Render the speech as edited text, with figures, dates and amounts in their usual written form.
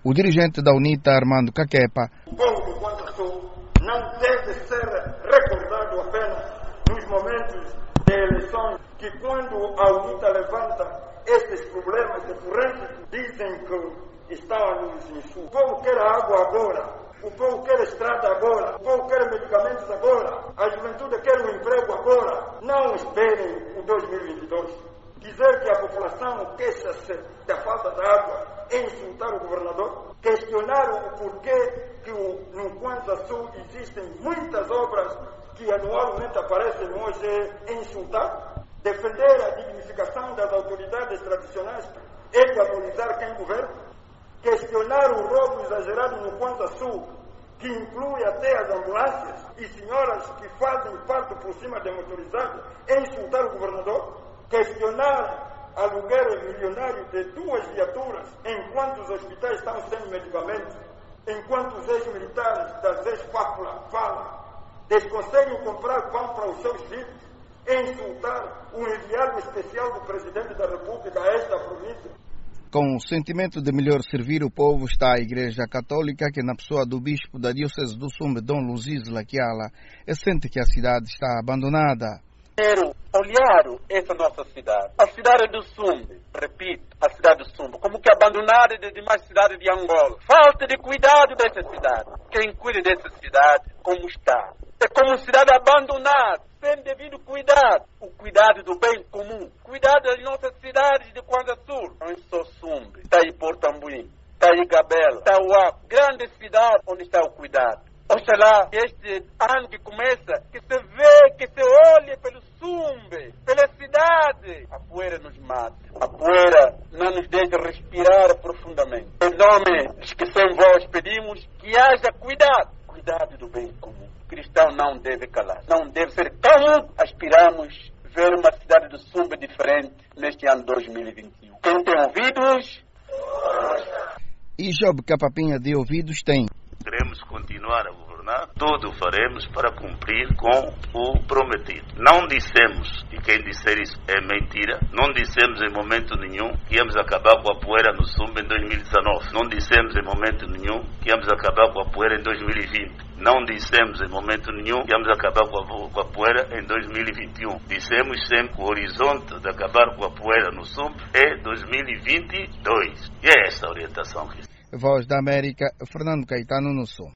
O dirigente da UNITA, Armando Caquepa, o povo do Quanta Sul não deve ser recordado apenas nos momentos de eleições, que quando a UNITA levanta esses problemas decorrentes, dizem que estávamos em sul. O povo quer água agora, o povo quer estrada agora, o povo quer medicamentos agora, a juventude quer um emprego agora. Não esperem o 2022. Dizer que a população queixa-se da falta de água é insultar o governador. Questionar o porquê que no Kwanza Sul existem muitas obras que anualmente aparecem hoje é insultar. Defender a dignificação das autoridades tradicionais é valorizar quem governa. Questionar o roubo exagerado no Kwanza Sul, que inclui até as ambulâncias e senhoras que fazem parto por cima de motorizados, é insultar o governador. Questionar aluguel milionário de 2 viaturas enquanto os hospitais estão sem medicamentos, enquanto os ex-militares das ex-fácula falam, desconselham comprar pão para os seus filhos, é insultar o enviado especial do presidente da República a esta província. Com o sentimento de melhor servir o povo está a Igreja Católica, que na pessoa do bispo da Diocese do Sumbe, Dom Luziz Laquiala, sente que a cidade está abandonada. Quero olhar essa nossa cidade, a cidade do Sumbe, repito, a cidade do Sumbe, como que abandonada de demais cidades de Angola. Falta de cuidado dessa cidade. Quem cuida dessa cidade, como está? É como cidade abandonada, sem devido cuidado. O cuidado do bem comum, cuidado das nossas cidades de Kwanza Sul. Não é só Sumbe, está aí Portambuim, está aí Gabela, está o Apo, grande cidade onde está o cuidado. Oxalá, este ano que começa, que se vê, que se olhe pelo Sumbe, pela cidade. A poeira nos mata, a poeira não nos deixa respirar profundamente. Em nome dos que sem voz pedimos que haja cuidado, cuidado do bem comum. O cristão não deve calar, não deve ser como aspiramos ver uma cidade do Sumbe diferente neste ano 2021. Quem tem ouvidos... E Job Capapinha de ouvidos tem. Queremos continuar a governar, tudo faremos para cumprir com o prometido. Não dissemos, e quem disser isso é mentira, não dissemos em momento nenhum que íamos acabar com a poeira no Sumbe em 2019. Não dissemos em momento nenhum que íamos acabar com a poeira em 2020. Não dissemos em momento nenhum que íamos acabar com a poeira em 2021. Dissemos sempre que o horizonte de acabar com a poeira no Sumbe é 2022. E é essa a orientação que... Voz da América, Fernando Caetano no Sul.